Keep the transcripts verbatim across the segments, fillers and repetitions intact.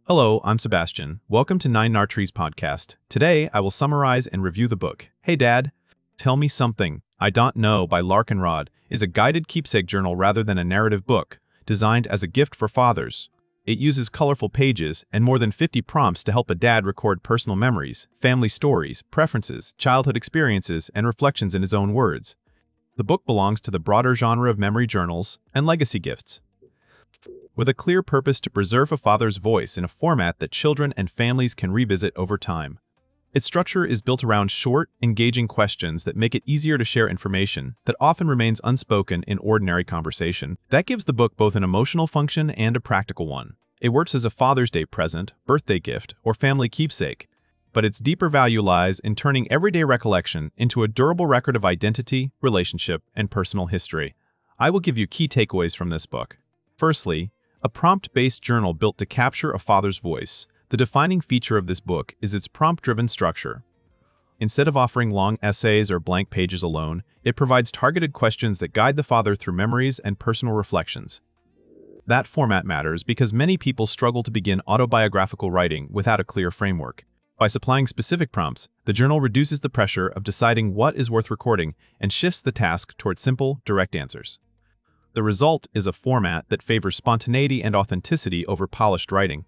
Hello, I'm Sebastian. Welcome to Nine Nartrees podcast. Today, I will summarize and review the book, Hey Dad, Tell Me Something I Don't Know by Larkenrod is a guided keepsake journal rather than a narrative book, designed as a gift for fathers. It uses colorful pages and more than fifty prompts to help a dad record personal memories, family stories, preferences, childhood experiences, and reflections in his own words. The book belongs to the broader genre of memory journals and legacy gifts, with a clear purpose to preserve a father's voice in a format that children and families can revisit over time. Its structure is built around short, engaging questions that make it easier to share information that often remains unspoken in ordinary conversation. That gives the book both an emotional function and a practical one. It works as a Father's Day present, birthday gift, or family keepsake, but its deeper value lies in turning everyday recollection into a durable record of identity, relationship, and personal history. I will give you key takeaways from this book. Firstly, a prompt-based journal built to capture a father's voice. The defining feature of this book is its prompt-driven structure. Instead of offering long essays or blank pages alone, it provides targeted questions that guide the father through memories and personal reflections. That format matters because many people struggle to begin autobiographical writing without a clear framework. By supplying specific prompts, the journal reduces the pressure of deciding what is worth recording and shifts the task toward simple, direct answers. The result is a format that favors spontaneity and authenticity over polished writing.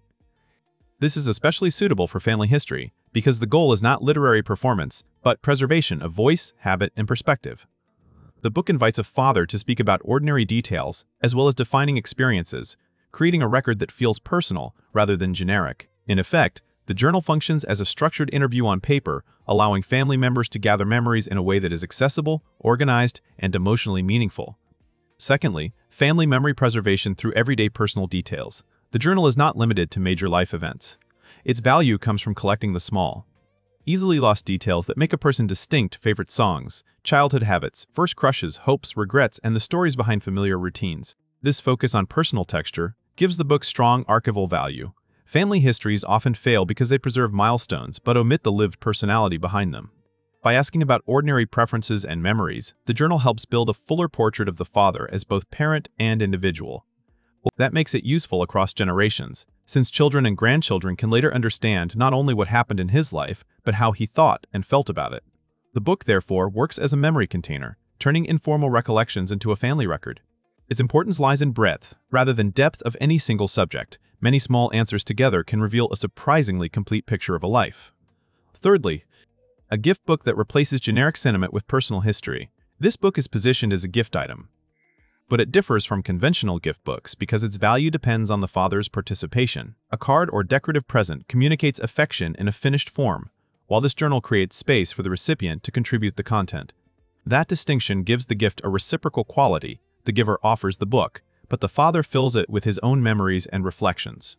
This is especially suitable for family history because the goal is not literary performance, but preservation of voice, habit, and perspective. The book invites a father to speak about ordinary details as well as defining experiences, creating a record that feels personal rather than generic. In effect, the journal functions as a structured interview on paper, allowing family members to gather memories in a way that is accessible, organized, and emotionally meaningful. Secondly, family memory preservation through everyday personal details. The journal is not limited to major life events. Its value comes from collecting the small, easily lost details that make a person distinct: favorite songs, childhood habits, first crushes, hopes, regrets, and the stories behind familiar routines. This focus on personal texture gives the book strong archival value. Family histories often fail because they preserve milestones but omit the lived personality behind them. By asking about ordinary preferences and memories, the journal helps build a fuller portrait of the father as both parent and individual. That makes it useful across generations, since children and grandchildren can later understand not only what happened in his life, but how he thought and felt about it. The book, therefore, works as a memory container, turning informal recollections into a family record. Its importance lies in breadth, rather than depth of any single subject. Many small answers together can reveal a surprisingly complete picture of a life. Thirdly, a gift book that replaces generic sentiment with personal history. This book is positioned as a gift item, but it differs from conventional gift books because its value depends on the father's participation. A card or decorative present communicates affection in a finished form, while this journal creates space for the recipient to contribute the content. That distinction gives the gift a reciprocal quality. The giver offers the book, but the father fills it with his own memories and reflections.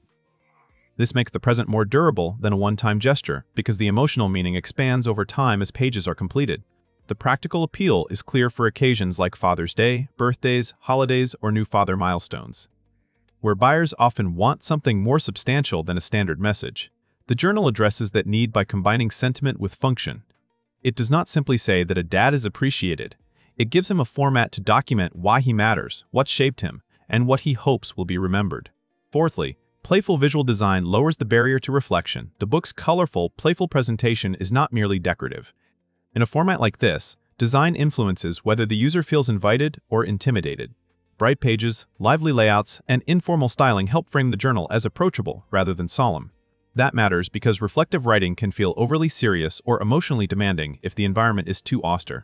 This makes the present more durable than a one-time gesture because the emotional meaning expands over time as pages are completed. The practical appeal is clear for occasions like Father's Day, birthdays, holidays, or new father milestones, where buyers often want something more substantial than a standard message. The journal addresses that need by combining sentiment with function. It does not simply say that a dad is appreciated. It gives him a format to document why he matters, what shaped him, and what he hopes will be remembered. Fourthly, playful visual design lowers the barrier to reflection. The book's colorful, playful presentation is not merely decorative. In a format like this, design influences whether the user feels invited or intimidated. Bright pages, lively layouts, and informal styling help frame the journal as approachable rather than solemn. That matters because reflective writing can feel overly serious or emotionally demanding if the environment is too austere.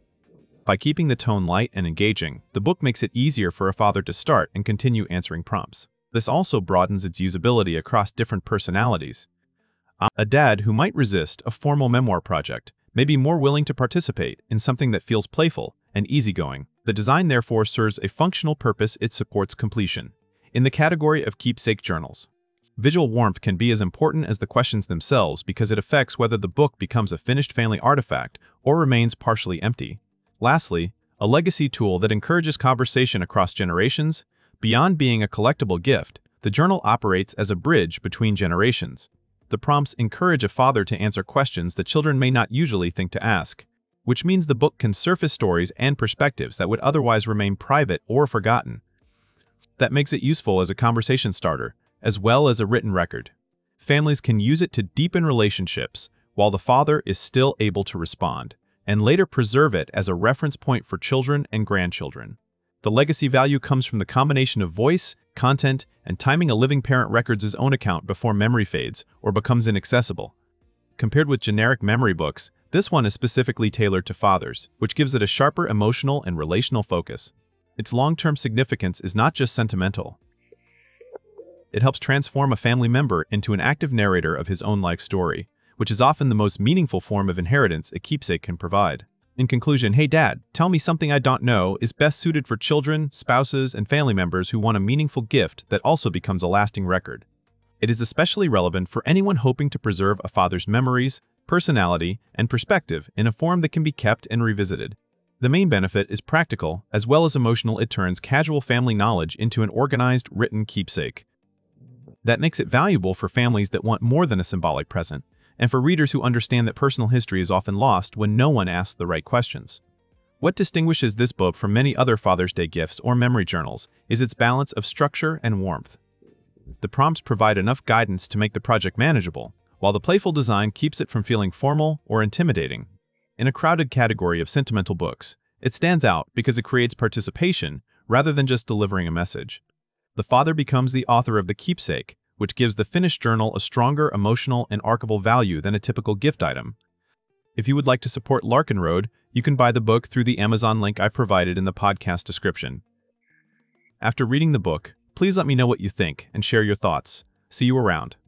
By keeping the tone light and engaging, the book makes it easier for a father to start and continue answering prompts. This also broadens its usability across different personalities. A dad who might resist a formal memoir project may be more willing to participate in something that feels playful and easygoing. The design therefore serves a functional purpose. It supports completion. In the category of keepsake journals, visual warmth can be as important as the questions themselves because it affects whether the book becomes a finished family artifact or remains partially empty. Lastly, a legacy tool that encourages conversation across generations. Beyond being a collectible gift, the journal operates as a bridge between generations. The prompts encourage a father to answer questions that children may not usually think to ask, which means the book can surface stories and perspectives that would otherwise remain private or forgotten. That makes it useful as a conversation starter, as well as a written record. families can use it to deepen relationships while the father is still able to respond, and later preserve it as a reference point for children and grandchildren. The legacy value comes from the combination of voice, content, and timing. A living parent records his own account before memory fades or becomes inaccessible. Compared with generic memory books, this one is specifically tailored to fathers, which gives it a sharper emotional and relational focus. Its long-term significance is not just sentimental. It helps transform a family member into an active narrator of his own life story, which is often the most meaningful form of inheritance a keepsake can provide. In conclusion, Hey Dad, Tell Me Something I Don't Know is best suited for children, spouses, and family members who want a meaningful gift that also becomes a lasting record. It is especially relevant for anyone hoping to preserve a father's memories, personality, and perspective in a form that can be kept and revisited. The main benefit is practical as well as emotional. It turns casual family knowledge into an organized, written keepsake. That makes it valuable for families that want more than a symbolic present, and for readers who understand that personal history is often lost when no one asks the right questions. What distinguishes this book from many other Father's Day gifts or memory journals is its balance of structure and warmth. The prompts provide enough guidance to make the project manageable, while the playful design keeps it from feeling formal or intimidating. In a crowded category of sentimental books, it stands out because it creates participation rather than just delivering a message. The father becomes the author of the keepsake, which gives the finished journal a stronger emotional and archival value than a typical gift item. If you would like to support Larkin Road, you can buy the book through the Amazon link I provided in the podcast description. After reading the book, please let me know what you think and share your thoughts. See you around.